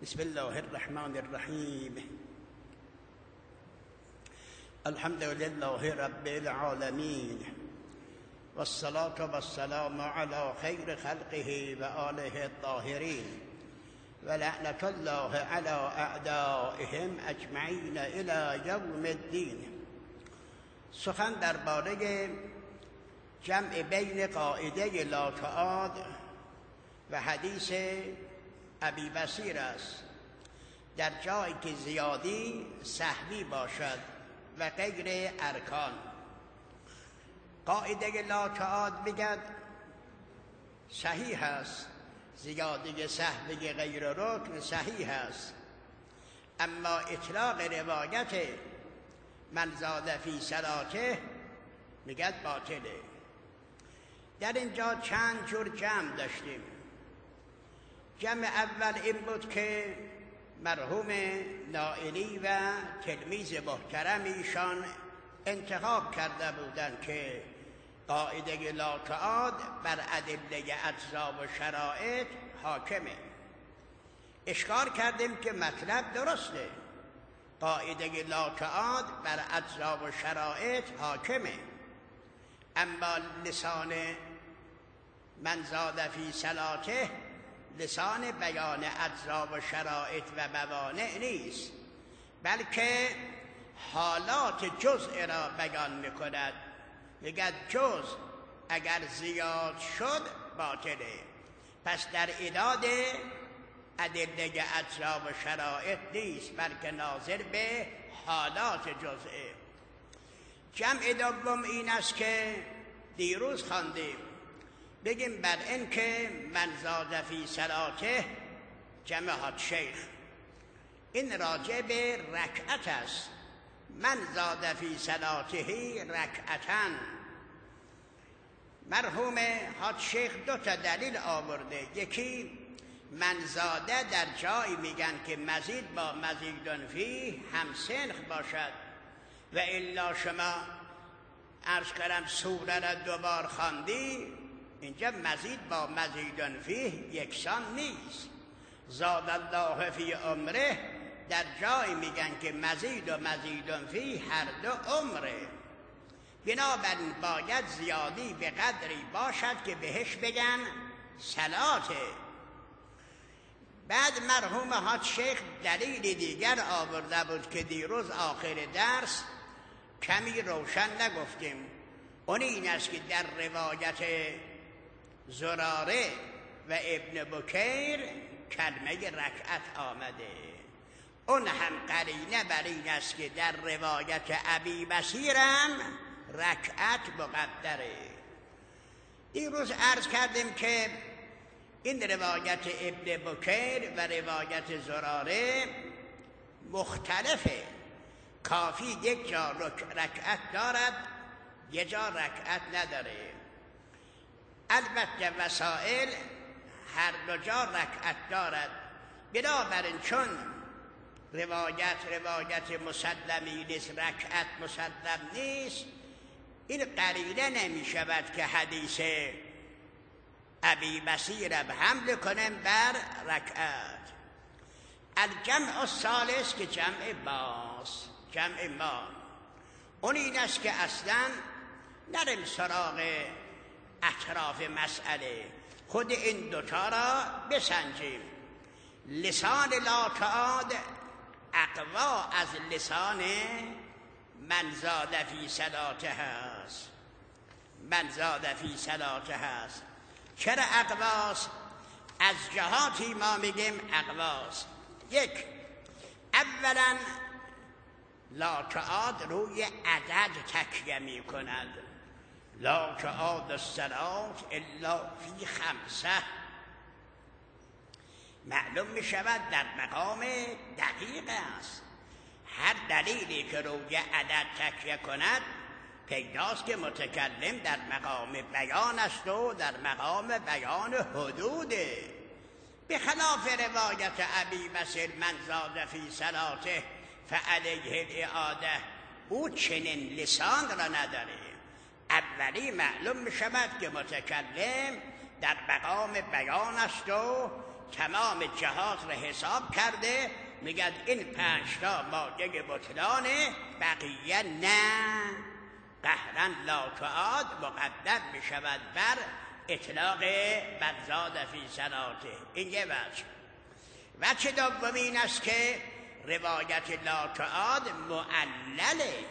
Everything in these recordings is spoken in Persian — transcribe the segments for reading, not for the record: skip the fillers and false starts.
بسم الله الرحمن الرحیم. الحمد لله رب العالمین والصلاة والسلام على خیر خلقه و آله الطاهرین و لعنت الله على اعدائهم اجمعین الى یوم الدین. سخن درباره جمع بین قاعده لا تعاد و حدیث ابی بصیر است در جایی که زیادی سهوی باشد و غیر ارکان. قاعده لا تعاد میگد صحیح است، زیادی سهوی غیر رکن صحیح است، اما اطلاق روایت من زاد فی صلاته میگد باطله. در اینجا چند جور جمع داشتیم. جمع اول این بود که مرحوم نائلی و تلمیذ محترم ایشان انتخاب کرده بودند که قاعده لا تعاد بر ادله اجزا و شرایط حاکمه. اشکال کردیم که مطلب درسته، قاعده لا تعاد بر اجزا و شرایط حاکمه، اما لسان من زاد فی صلاته لسان بیان اجزا و شرایط و موانع نیست، بلکه حالات جزء را بیان میکند. میگه جزء اگر زیاد شد باطله، پس در عداد ادله اجزا و شرایط نیست، بلکه ناظر به حالات جزء. جمع دوم این است که دیروز خواندیم، بگیم بر این که من زاد فی صلاته جمع حد شیخ، این راجع به رکعت است. من زاد فی صلاته رکعتن. مرحوم حد شیخ دو تا دلیل آورده. یکی من زاده در جایی میگن که مزید با مزیدن فی هم سنخ باشد، و الا شما عرض کردم سوره را دوبار خواندی، اینجا مزید با مزیدن فیه یکسان نیست. زاد الله فی عمره در جای میگن که مزید و مزیدن فیه هر دو عمره، بنابراین باید زیادی به قدری باشد که بهش بگن صلاته. بعد مرحوم حاج شیخ دلیل دیگر آورده بود که دیروز آخر درس کمی روشن نگفتیم. اون این است که در روایت زراره و ابن بکیر کلمه رکعت آمده. اون هم قرینه بر این است که در روایت ابی بصیرم رکعت مقدره. دیروز عرض کردیم که این روایت ابن بکیر و روایت زراره مختلفه. کافی یک جا رکعت دارد، یک جا رکعت نداره. البته وسائل هر دو جا رکعت دارد، بنابراین چون روایت مسلمی نیست، رکعت مسلم نیست، این قرینه نمی شود که حدیث ابی بصیر حمل کنیم بر رکعت. الجمع الثالث که جمع ما اون این است که اصلا نریم سراغ اطراف مسئله، خود این دوتا را بسنجیم. لسان لا تعاد اقوا از لسان من زاد فی صلاته هست. من زاد فی صلاته هست. چرا اقواست؟ از جهاتی ما میگیم اقواست. یک، اولا لا تعاد روی عدد تکیه می کند. لا تعاد الصلاة الا فی خمسه. معلوم می شود در مقام دقیق است. هر دلیلی که روی عدد تکیه کند پیداست که متکلم در مقام بیان است و در مقام بیان حدوده. به خلاف روایت ابی بصیر من زاد فی صلاته فعلیه الاعاده، او چنین لسان را نداره. اولی معلوم می شود که متکلم در مقام بیان است و تمام جهات را حساب کرده، میگد این 5 تا مایه بطلانه، بقیه نه. قهرا لا تعاد مقدم می شود بر اطلاق بر زاد فی صلاته. این یه وجه دوم این است که روایت لا تعاد معلله،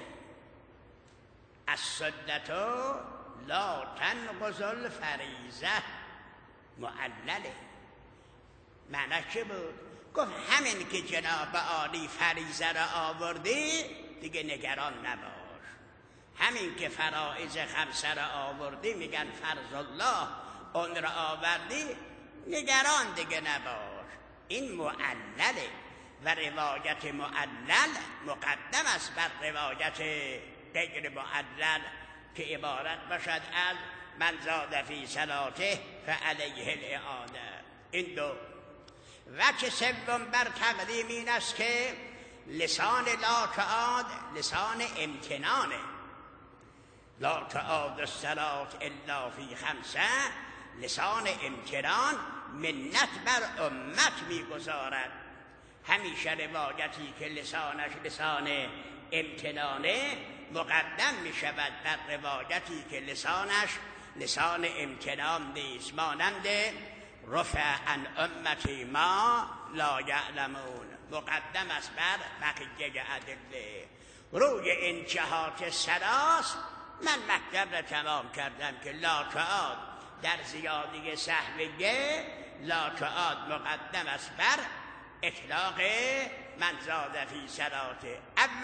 السنة لا تنقض الفریضه. معلله معنی چه بود؟ گفت همین که جناب عالی فریضه را آوردی دیگه نگران نباش، همین که فرائض 5 را آوردی، میگن فرض الله، اون را آوردی، نگران دیگه نباش. این معلله و روایت معلل مقدم است بر روایت غیر معلل که عبارت باشد از من زاد فی صلاته فعلیه الاعاده. این دو. وجه سوم بر تقدیم این است که لسان لا تعاد لسان امتنانه. لا تعاد الصلاة الا فی 5، لسان امتنان منت بر امت میگذارد. همیشه روایتی که لسانش لسان امتنانه مقدم می شود بر روایتی که لسانش لسان امتنان نیست، مانند رفع عن امتی ما لا یعلمون، مقدم است بر بقیه ادله. روی این جهات ثلاث من مطلب را تمام کردم که لا تعاد در زیادی سهویه، لا تعاد مقدم است بر اطلاق من زاد فی صلاته.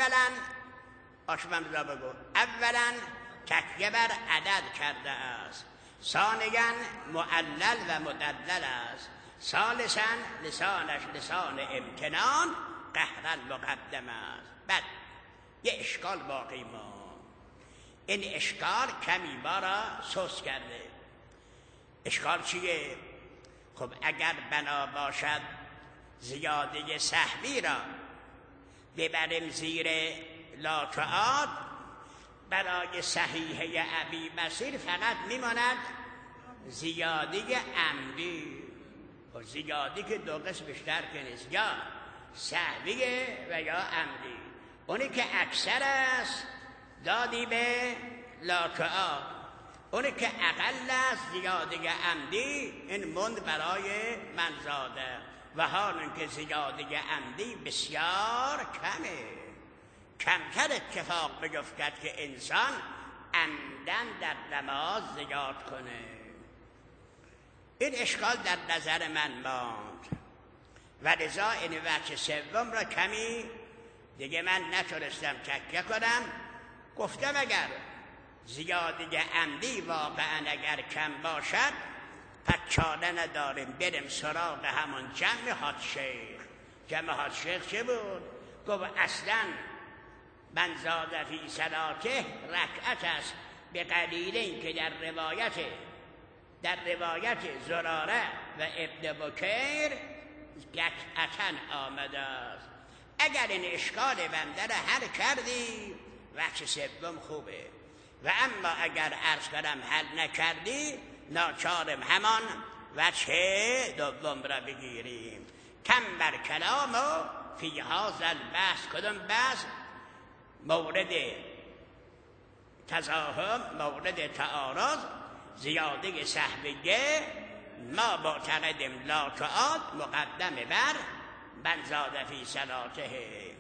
اولا تکیه بر عدد کرده است، ثانیا معلل و مدلل است، ثالثا لسانش لسان امتنان قهرا مقدم است. بعد یه اشکال باقی ما، این اشکال کمی ما را سوس کرده. اشکال چیه؟ خب اگر بنا باشد زیاده سهوی را ببریم زیر لا تعاد، برای صحیحه ابی بصیر فقط میماند زیادی عمدی. و زیادی که دو قسم بیشتر که نیست، یا سهوی و یا عمدی. اونی که اکثر است دادی به لا تعاد، اونی که اقل است زیادی عمدی، این مند برای من زاده. و حال که زیادی عمدی بسیار کمه، کمتر اتفاق بیفتد که انسان عمدن در نماز زیاد کنه. این اشکال در نظر من ماند و لذا این وجه سوم را کمی دیگه من نتونستم تکیه کنم. گفتم اگر زیادی عمدی واقعا اگر کم باشد پس چاره نداریم، بریم سراغ همون جمع حاد شیخ. جمع حاد شیخ چه بود؟ گفت اصلا من زاد فی صلاته رکعت است، به قلیل این که در روایت زراره و ابن بکیر قطعا آمده است. اگر این اشکال بنده را حل کردی وجه سوم خوبه، و اما اگر عرض کنم حل نکردی ناچارم همان وجه دوم را بگیریم. کم بر کلام و فی هذا البحث. کدوم بحث؟ مورد تزاحم، مورد تعارض، زیاده سهویه. ما معتقدیم لا تعاد مقدم بر من زاد فی صلاته.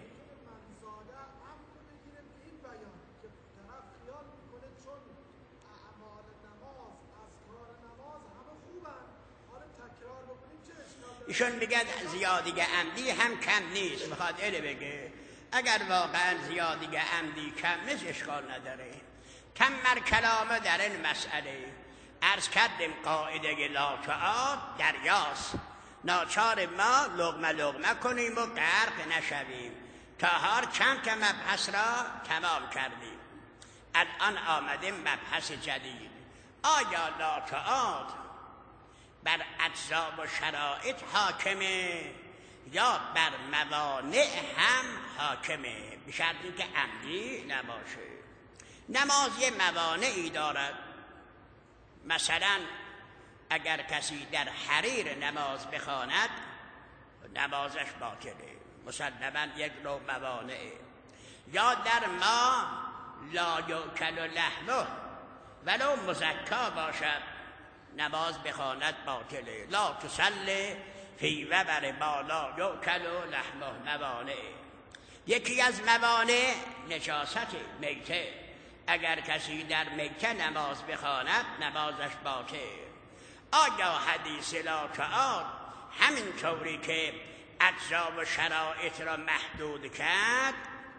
ایشون میگن زیادی عمدی هم کم نیست، میخواد اینو بگه اگر واقعا زیادی عمدی کم نیست اشکال نداره. کم بر کلامه در این مسئله عرض کردیم قاعده لا تعاد دریاست، ناچار ما لقمه کنیم و غرق نشویم. تا هر چند که مبحث را تمام کردیم، الان آمدیم مبحث جدید. آیا لا تعاد بر اجزا و شرایط حاکمه یا بر موانع هم حاکمه؟ به شرطی که عمدی نباشه. نماز یه موانعی دارد، مثلا اگر کسی در حریر نماز بخواند نمازش باطله، مسلماً یک نوع موانعه. یا در ما لا یؤکل لحمه ولو مزکا باشد نماز بخواند باطله. لا تصلی فی وبر ما لا یؤکل لحمه. موانعه. یکی از موانع نجاست میته. اگر کسی در میته نماز بخواند نمازش باطل. آیا حدیث لا تعاد همینطوری که اجزا و شرایط را محدود کرد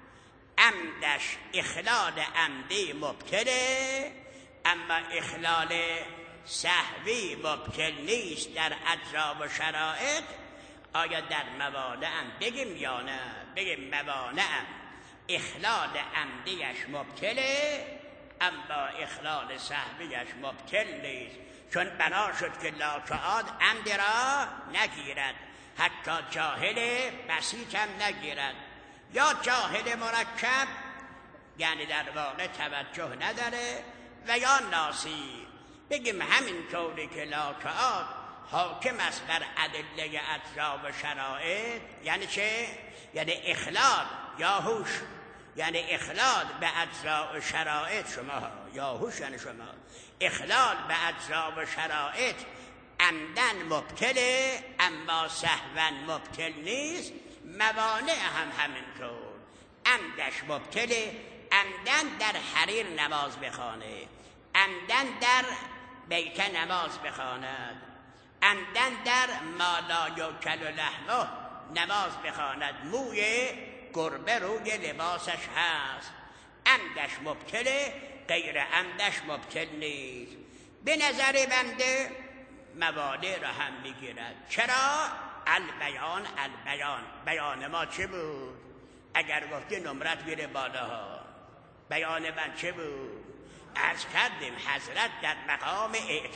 عمدش اخلال عمدی مبتله، اما اخلال سهوی مبتل نیست در اجزا و شرایط؟ آیا در موانع هم بگیم یا نه؟ بگیم موانع هم اخلال عمدیش مبتله اما اخلال سهویش مبتل نیست، چون بنا شد که لا تعاد عمد را نگیرد، حتی جاهل بسیط هم نگیرد. یا جاهل مرکب یعنی در واقع توجه نداره، و یا ناسی. بگیم همینطوری که لا تعاد حاکم است بر ادله اجزا و شرایط. یعنی چه؟ یعنی اخلال یا هوش، یعنی اخلال به اجزا و شرایط. شما یا هوش یعنی شما اخلال به اجزا و شرایط عمدن مبتله اما سهوا مبتل نیست. موانع هم همینطور، عمدش مبتله، عمدن در حریر نماز بخوانه، عمدن در بیت نماز بخواند، عمدن در ما لا یؤکل لحمه نماز بخواند، موی گربه روی لباسش هست، عمدش مبتله، غیر عمدش مبتل نیست. به نظر بنده موانع را هم میگیرد. چرا؟ البیان. بیان ما چه بود؟ اگر گفتی نمرت میره بالاها. بیان من چه بود؟ عرض کردیم حضرت در مقام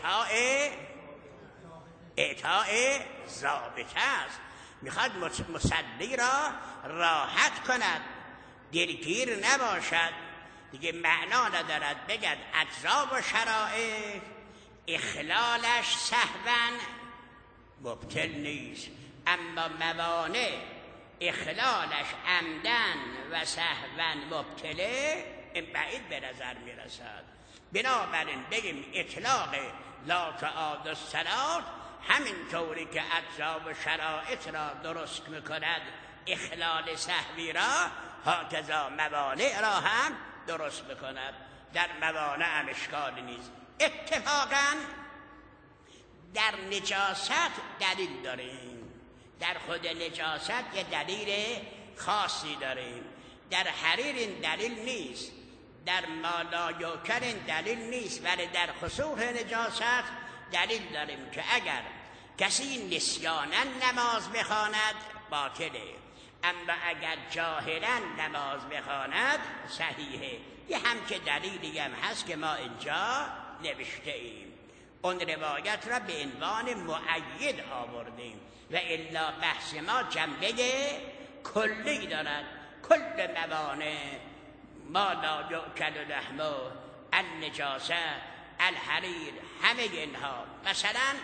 اعطاء ضابطه است. میخواد مصلی را راحت کند، دلگیر نباشد. دیگه معنا ندارد بگد اجزا و شرایط اخلالش سهوا مبتل نیست، اما موانع اخلالش عمدن و سهوا مبتله، این بعید به نظر میرسد. بنابراین بگیم اطلاق لا تعاد الصلاة همینطوری که اجزا و شرایط را درست میکند اخلال سهوی را، هکذا موانع را هم درست میکند. در موانع هم اشکالی نیست. اتفاقا در نجاست دلیل داریم، در خود نجاست یه دلیل خاصی داریم. در حریر این دلیل نیست، در ما لا یؤکل این دلیل نیست، ولی در خسوف نجاست دلیل داریم که اگر کسی نسیانا نماز بخواند باطله، اما اگر جاهلا نماز بخواند صحیحه. یه همچه دلیلی هم هست که ما اینجا نوشته ایم. اون روایت را به عنوان مؤید آوردیم و الا بحث ما جنبه کلی دارد. کل موانع ما لا یؤکل لحمه، النجاسه، الحریر، همه اینها. مثلا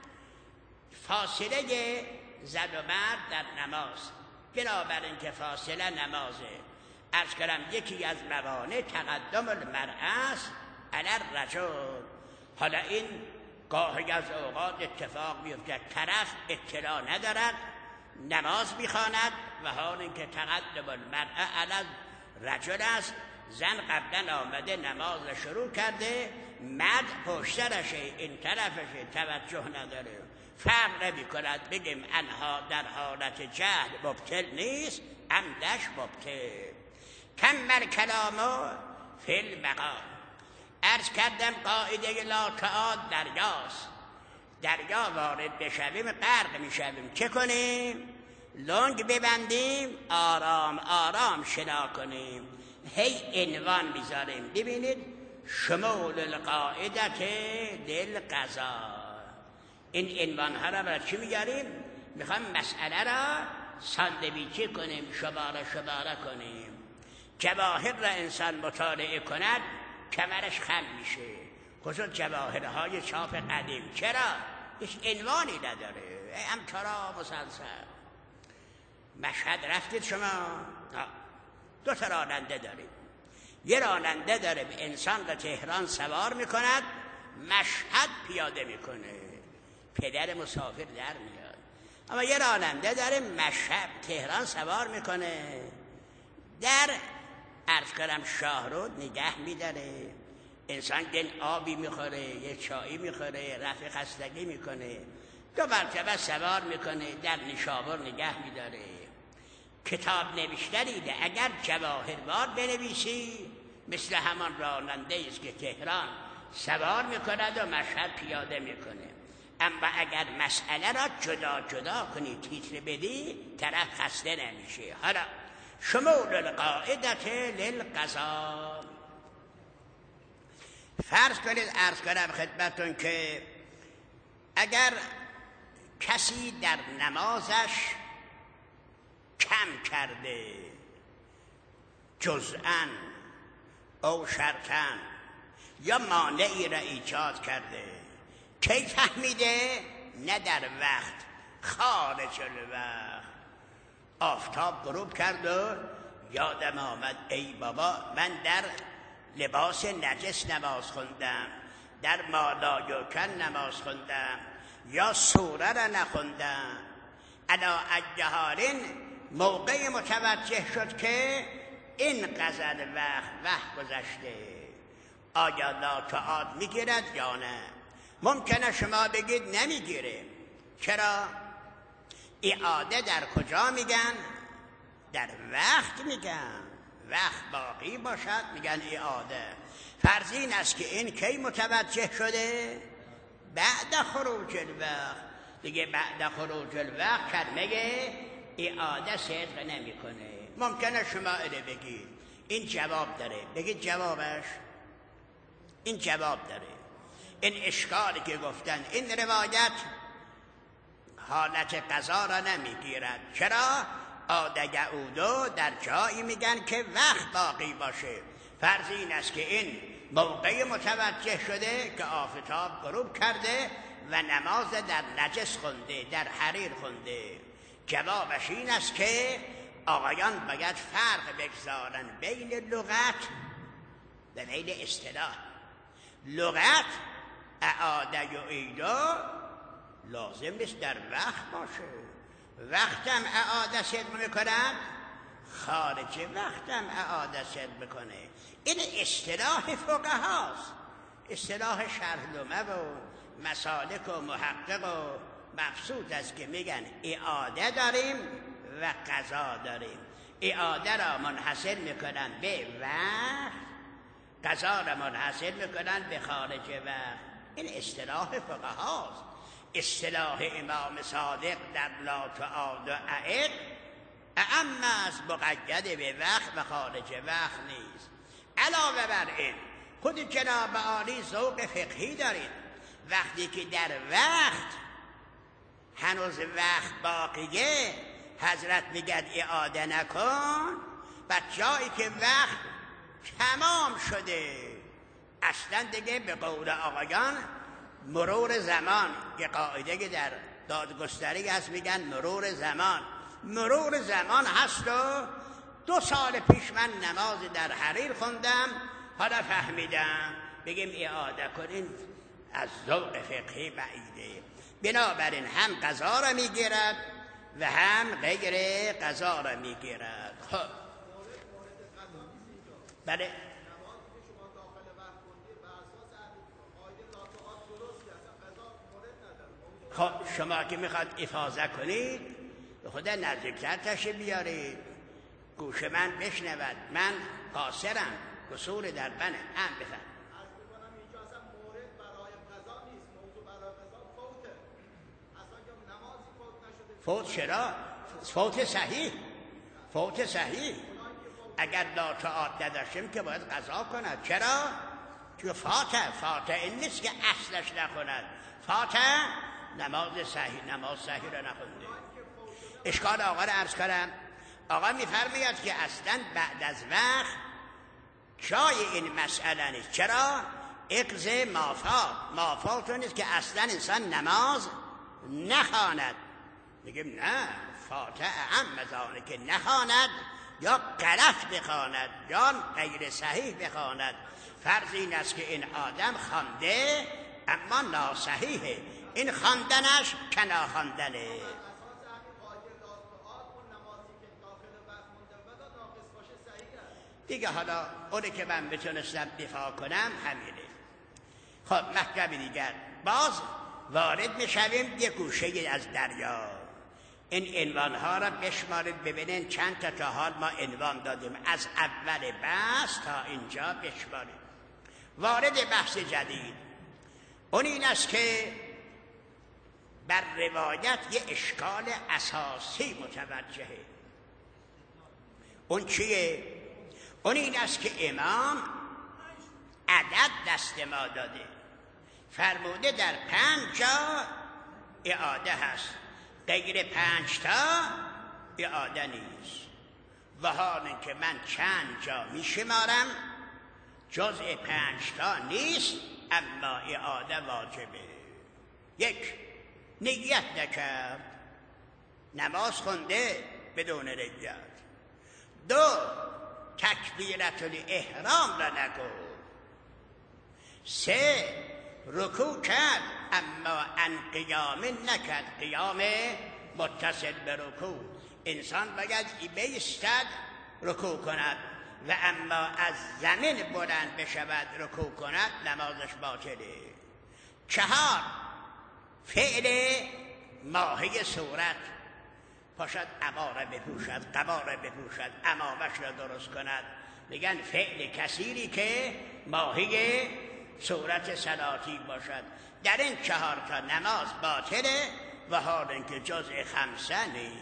فاصله زن و مرد در نماز، بنابراین که فاصله نمازه، عرض کردم یکی از موانع تقدم المرأة است علی الرجل. حالا این گاهی از اوقات اتفاق میفته طرف اطلاع ندارد نماز میخواند و حال اینکه تقدم المرأة علی الرجل است، زن قبلا آمده نماز شروع کرده، مرد پشترشه، این طرفشه، توجه نداره، فرق نمی کند. بگیم انها در حالت جهل مبتل نیست، عمدش مبتل. کمل کلامو فی المقام. عرض کردم قاعده لا تعاد دریاست. دریا وارد بشویم غرق میشویم. چه کنیم؟ لنگ ببندیم، آرام آرام شنا کنیم، هی عنوان بیزاریم. ببینید شمول القاعدت للقضا. این عنوان ها را برای چی میگاریم؟ میخوام مسئله را ساندویچی کنیم، شباره کنیم. جواهر را انسان مطالعه کند کمرش خم میشه. خصوص جواهرهای چاپ قدیم. چرا؟ هیچ عنوانی نداره، همچرا مسلسل. مشهد رفتید شما؟ 2 تا راننده دارید. یه راننده داره به انسان را تهران سوار میکند، مشهد پیاده میکنه، پدر مسافر در میاد. اما یه راننده داره مشهد تهران سوار میکنه، در عرض کنم شاهرود نگه میداره، انسان گل آبی میخوره، یه چایی میخوره، رفع خستگی میکنه، 2 مرتبه سوار میکنه، در نیشابور نگه میداره. کتاب نوشتنیده. اگر جواهروار بنویسی مثل همان راننده است که تهران سوار میکند و مشهد پیاده میکنه. اما اگر مسئله را جدا جدا کنی، تیتر بدی، طرف خسته نمیشه. حالا شمول القاعدت للقضا. فرض کنید، عرض کنم خدمتون که اگر کسی در نمازش کم کرده، جزءاً او شرطاً، یا مانعی را ایجاد کرده، کی فهمیده؟ نه در وقت، خارج الوقت. آفتاب غروب کرد و یادم آمد ای بابا من در لباس نجس نماز خوندم، در مالایوکن نماز خوندم، یا سوره را نخوندم. علا اجهارین موقع متوجه شد که این قضا وقت گذشته. آیا لا تعاد میگیرد یا نه؟ ممکنه شما بگید نمیگیره. چرا؟ اعاده در کجا میگن؟ در وقت میگن. وقت باقی باشد میگن اعاده. فرض این است که این کی متوجه شده؟ بعد خروج الوقت. دیگه بعد خروج الوقت کلمه اعاده صدق نمیکنه. ممکنه شما اینو بگید این جواب داره، بگید جوابش این جواب داره. این اشکالی که گفتن این روایت حالت قضا را نمیگیرد. چرا؟ عاد یعود در جایی میگن که وقت باقی باشه. فرض این است که این موقع متوجه شده که آفتاب غروب کرده و نماز در نجس خونده، در حریر خونده. جوابش این است که آقایان باید فرق بگذارن بین لغت و بین اصطلاح. لغت اعاده یعیدو لازم نیست در وقت باشه. وقتم اعاده صدق میکنن، خارج وقتم اعاده صدق میکنه. این اصطلاح فقهاست، اصطلاح شرحنامه و مسالک و محقق و مبسوط است که میگن اعاده داریم و قضا داریم. اعاده را منحصر میکنن به وقت، قضا را منحصر میکنن به خارج وقت. این اصطلاح فقهاست. اصطلاح امام صادق در لا تعاد و اعق اعم است، مقید به وقت و خارج وقت نیست. علاوه بر این خود جناب عالی ذوق فقهی دارید. وقتی که در وقت هنوز وقت باقیه حضرت میگد اعاده نکن، و جایی که وقت تمام شده اصلا دیگه به قول آقایان مرور زمان، که قاعده که در دادگستری هست میگن مرور زمان هست و 2 سال پیش من نماز در حریر خوندم، حالا فهمیدم، بگیم اعاده کنین، از ذوق فقهی بعیده. بنابراین هم قضا را میگیرد و هم غیر قضا را میگیرد. خب بله، خب شما که میخواد افاضه کنید به خدا نزدیکتر تشریف بیارید، گوش من بشنود. من قاصرم، قصور در منه. هم بفهم. اینجا اصلا مورد برای قضا نیست، موضوع برای قضا فوته. اصلا که نمازی فوت نشده. فوت چرا؟ فوت صحیح. اگر لا تعاد نداشتیم که باید قضا کند. چرا؟ چون فاته این نیست که اصلش نکند. فاته نماز صحیح را نخونده. اشکال آقا را عرض کنم. آقا میفرماید که اصلا بعد از وقت جای این مسئله نیست. چرا؟ اقض مافات نیست که اصلا انسان نماز نخواند. میگیم نه، فاتحه هم مزانه که نخواند یا غلط بخواند یا غیر صحیح بخواند. فرض این است که این آدم خوانده اما ناصحیحه، این خواندنش که ناخواندنه. دیگه حالا اونی که من بتونستم دفاع کنم همینه. خب مطلب دیگر، باز وارد میشویم یه گوشه از دریا. این عنوانها را بشمارید ببینید چند تا حال ما عنوان دادیم از اول بحث تا اینجا بشمارید. وارد بحث جدید اون این است که بر روایت یه اشکال اساسی متوجهه. اون چیه؟ اون این است که امام عدد دست ما داده، فرموده در 5 جا اعاده هست، غیر 5 تا اعاده نیست. و حال این که من چند جا می شمارم جزء 5 تا نیست اما اعاده واجبه. 1 نیت نکرد، نماز خونده بدون نیت. 2 تکبیرت الاحرام را نگفت. 3 رکوع کرد اما ان قیام نکرد، قیام متصل به رکوع. انسان باید بایستد رکوع کند و اما از زمین بلند بشود رکوع کند نمازش باطله. 4 فعل ماهی صورت، پاشد عبا را بپوشد، قبا را بپوشد، عمامش را درست کند. میگن فعل کثیری که ماهی صورت صلاتی باشد. در این 4 تا نماز باطله و حال اینکه جزء 5 نیست.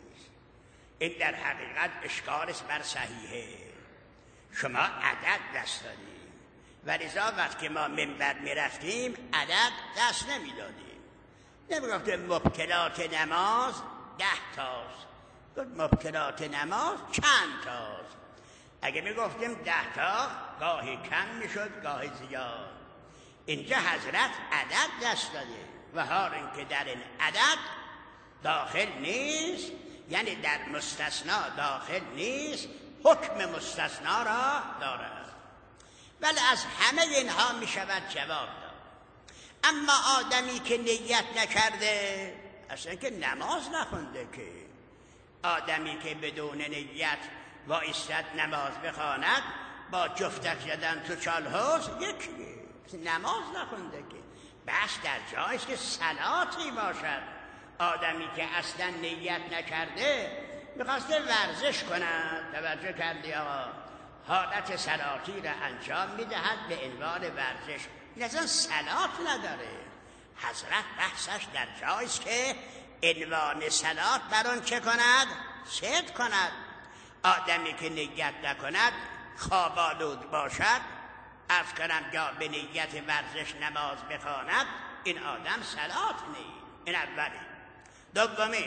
این در حقیقت اشکال است بر صحیحه. شما عدد دست دادیم و لذا وقتی ما منبر میرفتیم عدد دست نمیدادیم. نمیگفتیم مبطلات نماز 10 تاست، مبطلات نماز چند تاست. اگه میگفتیم 10 تا گاهی کم میشد گاهی زیاد. اینجا حضرت عدد دست داده و حال اینکه در این عدد داخل نیست، یعنی در مستثنا داخل نیست، حکم مستثنا را دارد. ولی از همه اینها می شود جواب داد. اما آدمی که نیت نکرده اصلا که نماز نخونده. که آدمی که بدون نیت وایستد نماز بخواند با جفتک زدن تو چالحوز یکیه، نماز نخونده. که بس در جایست که صلاتی باشد. آدمی که اصلا نیت نکرده میخواسته ورزش کند، توجه کردی آقا، حالت صلاتی را انجام میدهد به عنوان ورزش، این اصلا صلات نداره. حضرت بحثش در جایست که عنوان صلات بر آن چه کند؟ صدق کند. آدمی که نیت نکند خواب‌آلود باشد، عرض کنم یا به نیت ورزش نماز بخواند، این آدم صلات نیست. این اولی. دومی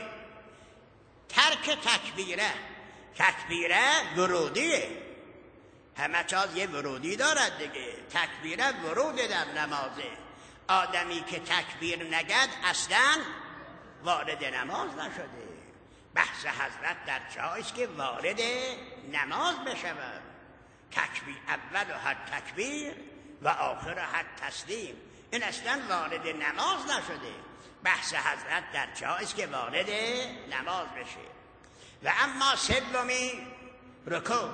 ترک تکبیره. تکبیره ورودیه، همه چاز یه ورودی دارد دیگه. تکبیره ورود در نمازه. آدمی که تکبیر نگد اصلا وارد نماز نشده. بحث حضرت در جایست که وارد نماز بشود. تکبیر اول و حد تکبیر و آخر حد تسلیم، این اصلا وارد نماز نشده. بحث حضرت در جایست که وارد نماز بشه. و اما سومی رکوع،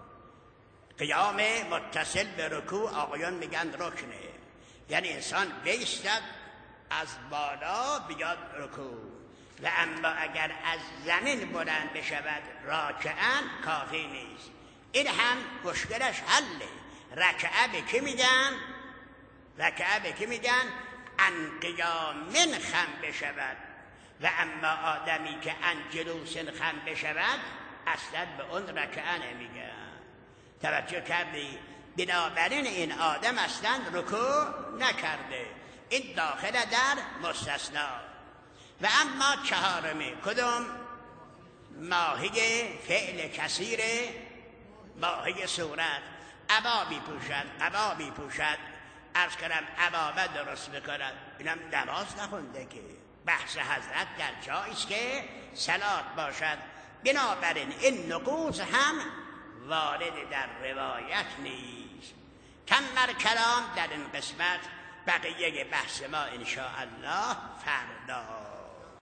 قیام متصل به رکوع آقایان میگن رکنه، یعنی انسان بایستد از بالا بیاد رکوع. و اما اگر از زمین بلند بشود راکعاً کافی نیست. این هم مشکلش حله. رکعه به کی میگن؟ رکعه به کی میگن؟ ان قیام خم بشود. و اما آدمی که ان جلوس خم بشود اصلا به اون رکعه نمیگن. توجه کردی؟ بنابراین این آدم اصلا رکوع نکرده، این داخل در مستثنا. و اما چهارمی کدوم؟ ماهی فعل کثیر، ماهی صورت. عبا بی پوشد، قبا بی پوشد، عرض کردم عمامه درست بکند، اینم نماز نخونده که. بحث حضرت در جایی است که صلات باشد. بنابراین این نقوص هم وارد در روایت نیست. کمر کلام در این قسمت، بقیه بحث ما انشاءالله فردا.